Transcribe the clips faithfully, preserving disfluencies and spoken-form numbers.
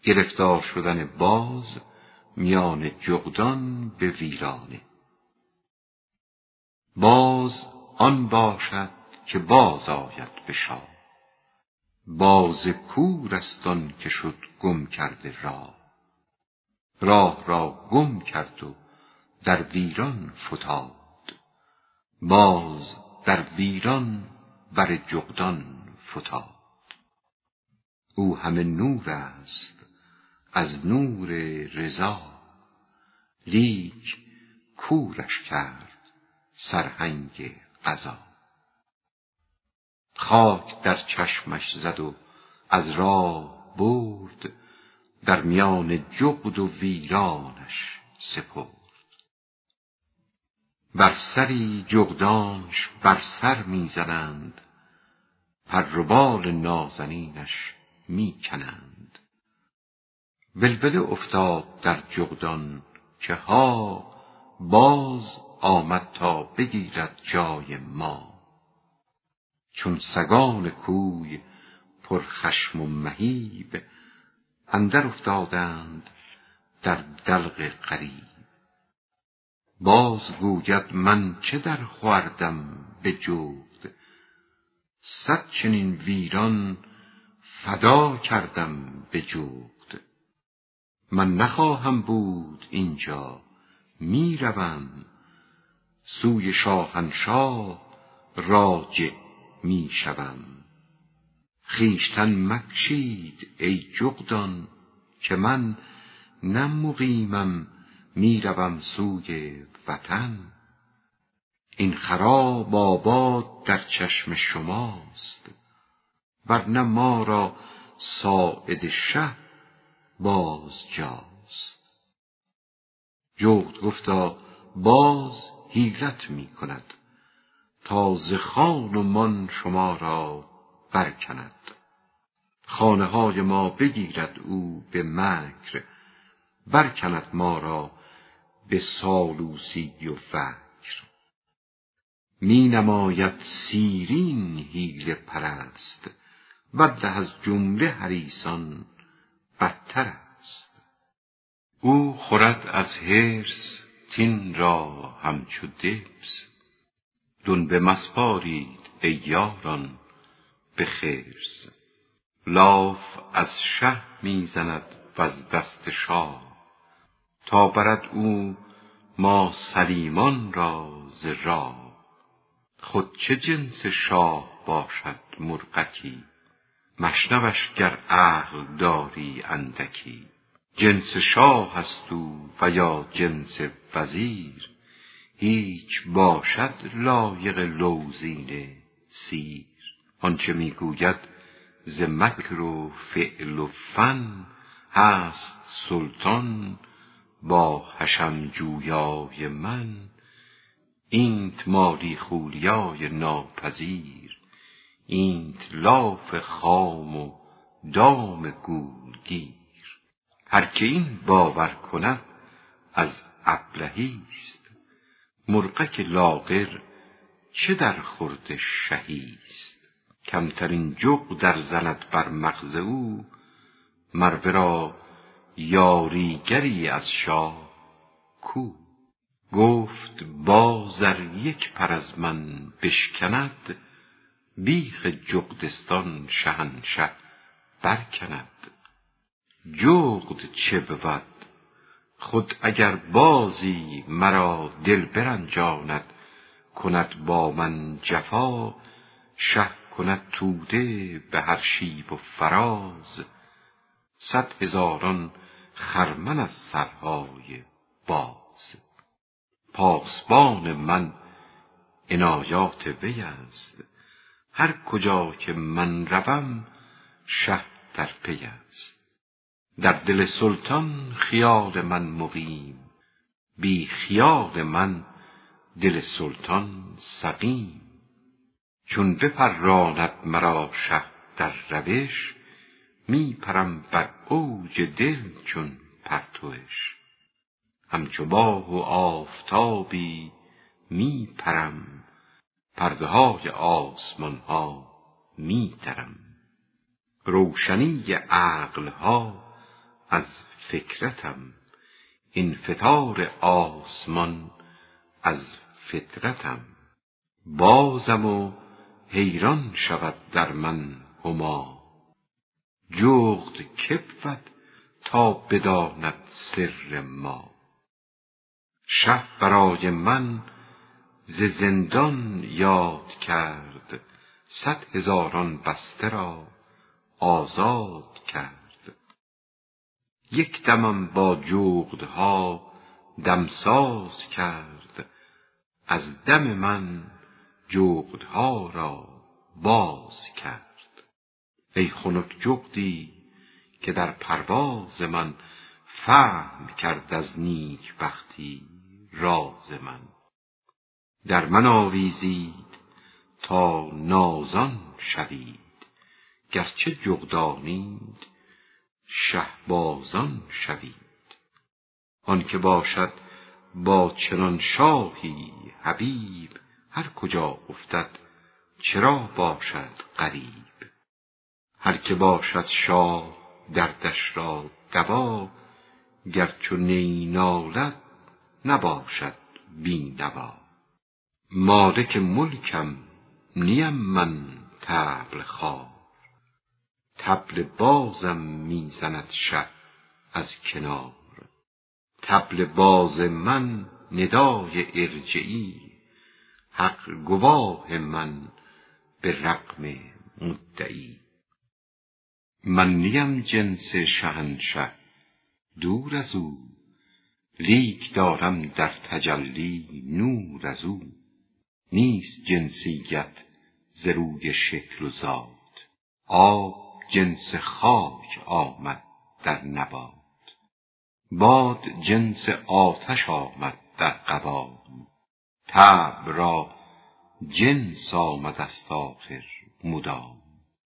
گرفتار شدن باز میان جغدان به ویرانه. باز آن باشد که باز آید به شاه، باز کور است آن که شد گم کرده راه. راه را گم کرد و در ویران فتاد، باز در ویران بر جغدان فتاد. او همه نور است از نور رضا، لیک کورش کرد سرهنگ قضا. خاک در چشمش زد و از راه برد، در میان جغد و ویرانش سپرد. بر سری جغدانش بر سر میزنند، پر و بال نازنینش میکنند. ولوله افتاد در جغدان که ها، باز آمد تا بگیرد جای ما. چون سگان کوی پر خشم و مهیب، اندر افتادند در دلق غریب. باز گوید من چه در خوردم به جغد، صد چنین ویران فدا کردم به جغد. من نخواهم بود اینجا میروم، سوی شاهنشاه راجع میشوم. خویشتن مکشید ای جغدان که من نه مقیمم میروم سوی وطن. این خراب آباد در چشم شماست، ورنه ما را ساعد شه باز جاست. جغد گفتا باز حیلت می کند، تا ز خان و مان شما را برکند. خانه های ما بگیرد او به مکر، برکند ما را به سالوسی و فکر. می نماید سیرین حیله پرست، والله از جمله حریصان بدتر است. او خورد از حرص تین را همچو دبس، دنبه مسپارید ای یاران به خرس. لاف از شه میزند وز دست شاه، تا برد او ما سلیمان را ز راه. خود چه جنس شاه باشد مرغکی، مشنوش گر عقل داری اندکی. جنس شاه است او و یا جنس وزیر، هیچ باشد لایق لوزین سیر. آنچه میگوید ز مکر و فعل و فن، هست سلطان با حشم جویای من. اینت مالی خولیای ناپذیر، اینت لاف خام و دام گولگیر. هر که این باور کند از ابلهیست، مرغک لاغر چه در خورد شهیست. کمترین جغد در زند بر مغز او، مر ورا یاریگری از شاه کو. گفت باز ار یک پر از من بشکند، بیخ جغدستان شهنشه برکند. جغد چه بود خود اگر بازی مرا دل برنجاند، کند با من جفا شه کند توده به هر شیب و فراز. صد هزاران خرمن از سرهای باز. پاسبان من عنایات وی است، هر کجا که من روم شه در پی است. در دل سلطان خیال من مقیم، بی خیال من دل سلطان سقیم. چون بپراند مرا شه در روش، می پرم بر اوج دل چون پرتوش. همچو ماه و آفتابی می پرم، پرده های آسمان ها می درم. روشنی عقل ها از فکرتم، این فتار آسمان از فطرتم. بازم و حیران شود در من هما، جغد که بود تا بداند سر ما. شه برای من ز زندان یاد کرد، صد هزاران بسته را آزاد کرد. یک دمم با جغدها دمساز کرد، از دم من جغدها را باز کرد. ای خنک جغدی که در پرواز من، فهم کرد از نیک بختی راز من. در من آویزید تا نازان شوید، گرچه جغدانید شهبازان شوید. آن که باشد با چنان شاهی حبیب، هر کجا افتد چرا باشد غریب. هر که باشد شاه دردش را دوا، گرچه نی نالد نباشد بی نوا. مالک ملکم نیم من طبل خوار، طبل بازم میزند شه از کنار. طبل باز من ندای ارجعی، حق گواه من به رغم مدعی. من نیم جنس شهنشه دور از او، لیک دارم در تجلی نور از او. نیست جنسیت ز روی شکل و ذات، آب جنس خاک آمد در نبات. باد جنس آتش آمد در قوام، طبع را جنس آمد است آخر مدام.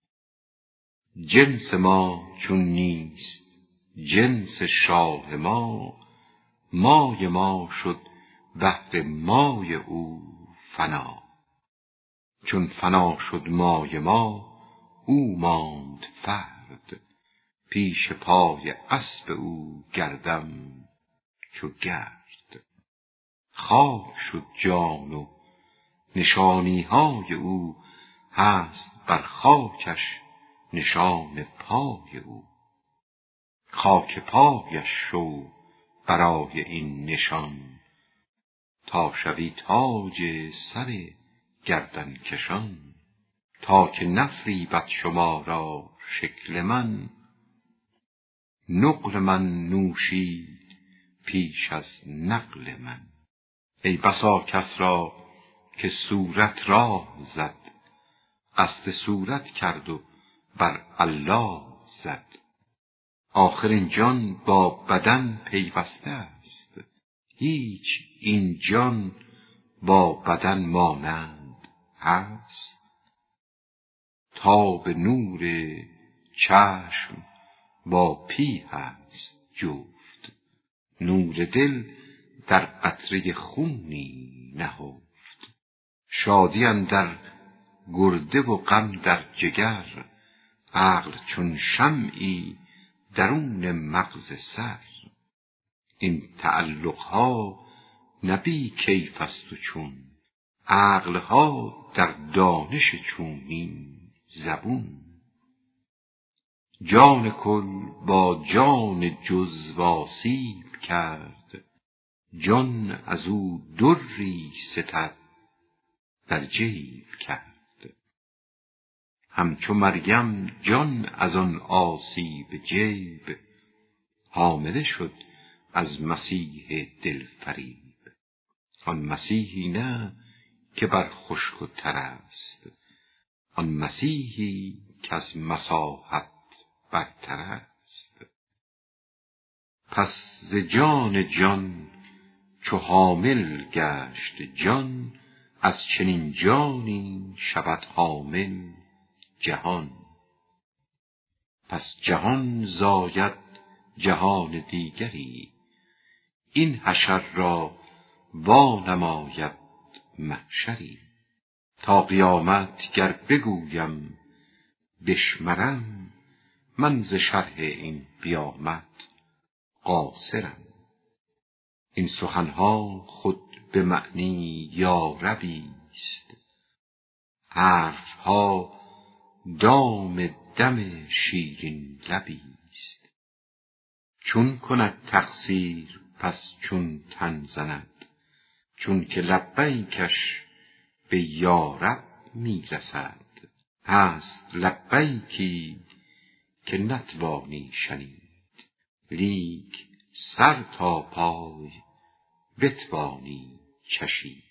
جنس ما چون نیست جنس شاه ما، مای ما شد بهر مای او فنا. چون فنا شد مای ما او ماند فرد، پیش پای اسب او گردم چو گرد. خاک شد جان و نشانی های او، هست بر خاکش نشان پای او. خاک پایش شو برای این نشان، تا شوی تاج سر گردن کشان. تا که نفریبد شما را شکل من، نقل من نوشید پیش از نقل من. ای بسا کس را که صورت راه زد، قصد صورت کرد و بر الله زد. آخر این جان با بدن پیوسته است، هیچ این جان با بدن مانند هست. تاب نور چشم با پی هست جفت، نور دل در قطره خونی نهفت. شادی اندر گرده و غم در جگر، عقل چون شمعی درون مغز سر. این تعلقها نه بی کیف است و چون، عقلها در دانش چونین زبون. جان کل با جان جزو آسیب کرد، جان از او دری ستد در جیب کرد. همچو مریم جان از آن آسیب جیب، حامله شد از مسیح دلفریب. آن مسیحی نه که بر خشک و تر است، آن مسیحی که از مساحت برتر است. پس ز جان جان چو حامل گشت جان، از چنین جانی شود حامل جهان. پس جهان زاید جهان دیگری، این حشر را وانماید محشری. تا قیامت گر بگویم بشمرم، من ز شرح این بیامد قاصرم. این سخنها خود به معنی یا ربی است، حرفها دام دم شیرین لبی است. چون کند تقصیر پس چون تن زند، چون که لبیکش به یا رب می رسد. هست لبیکی که نتوانی شنید، لیک سر تا پای بتوانی چشید.